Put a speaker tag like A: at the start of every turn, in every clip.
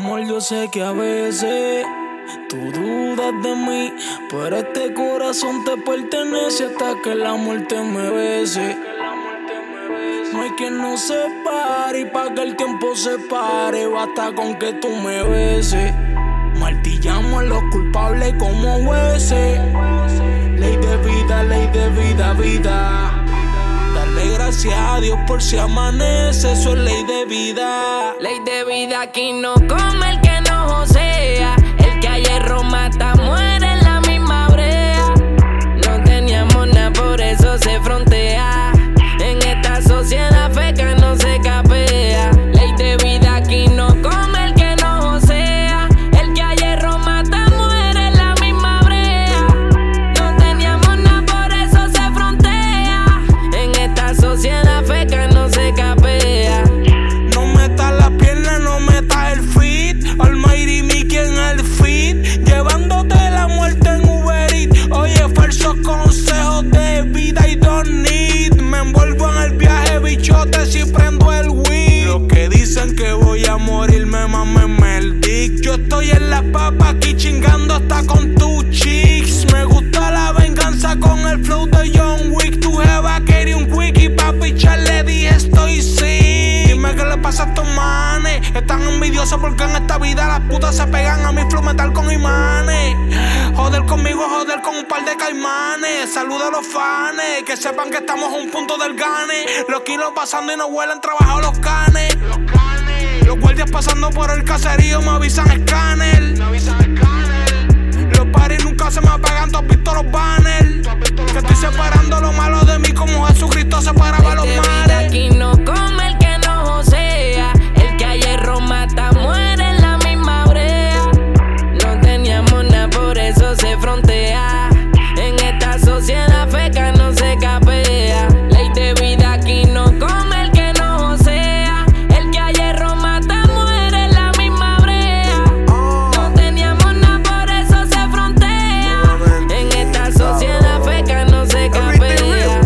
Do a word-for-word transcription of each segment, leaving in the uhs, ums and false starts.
A: amor, yo sé que a veces tú dudas de mí, pero este corazón te pertenece hasta que la muerte me bese. No hay quien nos separe y pa' que el tiempo se pare, basta con que tú me beses. Martillamos a los culpables como jueces. Ley de vida, ley de vida, vida. Darle gracias a Dios por si amanece, eso es ley de vida.
B: Ley de vida, aquí no come el que no josea. El que a hierro mata muere en la misma brea. No teníamos nada, por eso se frontea. En esta sociedad feca no se capea. Ley de vida, aquí no come el que no josea. El que a hierro mata muere en la misma brea. No teníamos nada, por eso se frontea. En esta sociedad feca no se capea.
A: No metas las piernas, no metas el feet. Almighty Mickey en el feet, llevándote la muerte en Uber Eats. Oye, falsos consejos de vida y don't need. Me envuelvo en el viaje, bichote, si prendo el weed. Los que dicen que voy a morir me mamen el dick. Yo estoy en las papas aquí chingando hasta con tus chicks. Me gusta la venganza con el flow de John Wick. Tu jeva quería un quickie, pa' pichar le dije estoy sí. Dime qué le pasa a estos manes. Están envidiosos porque en esta vida las putas se pegan a mi flow metal con imanes. Joder conmigo, joder con un par de caimanes. Saluda a los fanes, que sepan que estamos a un punto del gane. Los kilos pasando y no huelen trabajo los canes. Los canes. Los guardias pasando por el caserío me avisan escáner. Me avisan escáner. Los paris nunca se me apagan, tú has visto los banners. Que estoy separando lo malo de mí como Jesucristo separaba los males.
B: Aquí no come el que no josea. El que a hierro mata muere en la misma brea. No teníamos nada, por eso se frontea. En esta sociedad feca no se capea. Ley de vida, aquí no come el que no josea. El que a hierro mata muere en la misma brea. No teníamos nada, por eso se frontea. En esta sociedad feca no se capea.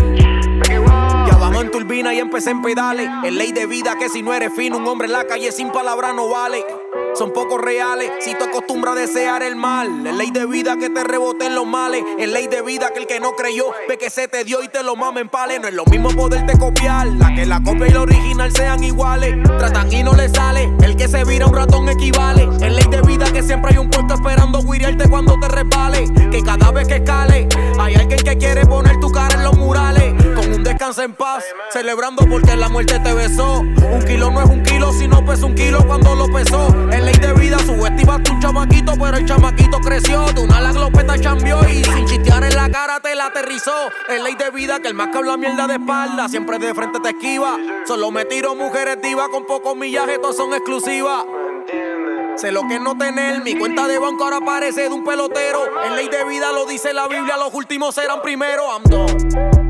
C: Ya vamos en turbina y empecé en pedales. Es ley de vida que si no eres fino, un hombre en la calle sin palabras no vale. Son pocos reales si tú acostumbras a desear el mal. Es ley de vida que te reboten los males. Es ley de vida que el que no creyó ve que se te dio y te lo mama en pales. No es lo mismo poderte copiar, la que la copia y la original sean iguales. Tratan y no le sale, el que se vira un ratón equivale. Es ley de vida que siempre hay un puesto esperando guiriarte cuando te resbales. Que cada vez que escale hay alguien que quiere poner tu cara en los murales. Con un descanso en paz, celebrando porque la muerte te besó. Un kilo no es un kilo si no pesa un kilo cuando lo pesó. Es ley de vida, subestimaste un chamaquito, pero el chamaquito creció. De una la glopeta chambió y sin chistear en la cara te la aterrizó. Es ley de vida que el más que habla mierda de espalda siempre de frente te esquiva. Solo me tiro mujeres divas con pocos millajes, todas son exclusivas. Sé lo que es no tener, mi cuenta de banco ahora parece de un pelotero. Es ley de vida, lo dice la Biblia, los últimos serán primero. I'm done.